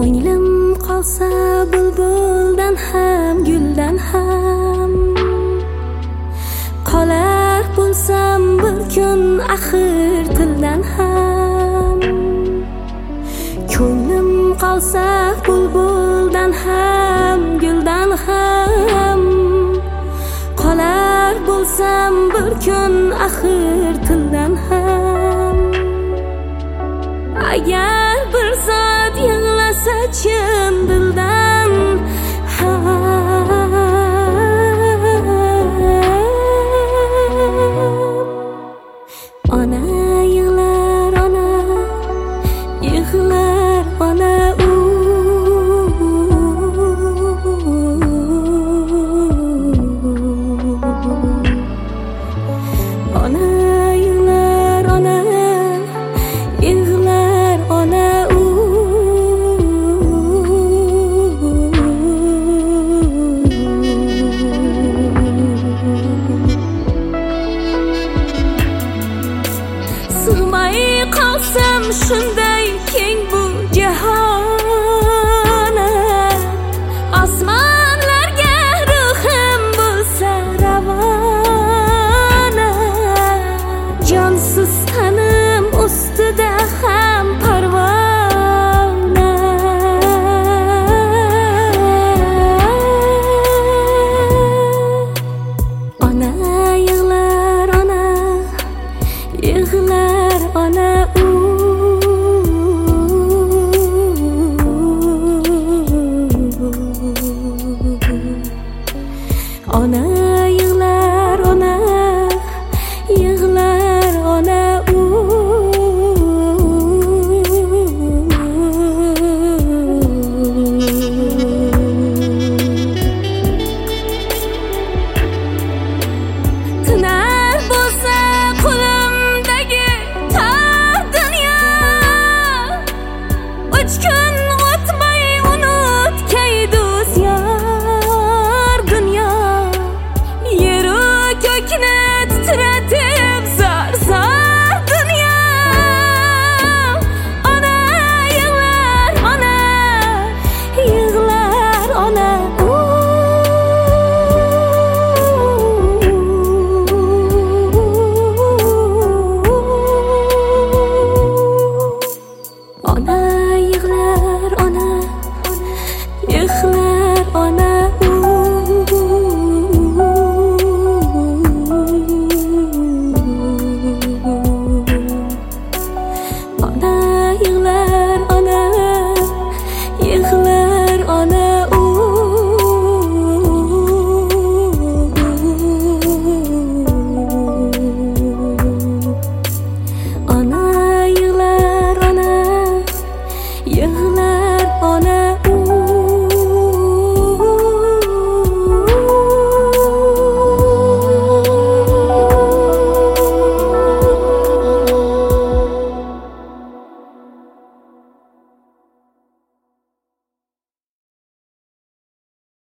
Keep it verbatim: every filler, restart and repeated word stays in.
Ko'nglim qolsa bulbuldan ham, guldan ham qolar bo'lsam bir kun axir tildan ham. Ko'nglim qolsa bulbuldan ham, guldan ham qolar bo'lsam bir kun axir tildan ham. Agar bir zot yig'lasa chin dildan ona yig'lar, ona yig'lar, ona u ona yig'lar, ona yig'lar, ona u sig'may qolsam shunday keng bu jahona, osmonlarga ruhim bo'lsa ravona, jonsiz tanim ustida ham parvona. Ona yig'lar, ona yig'lar, ona u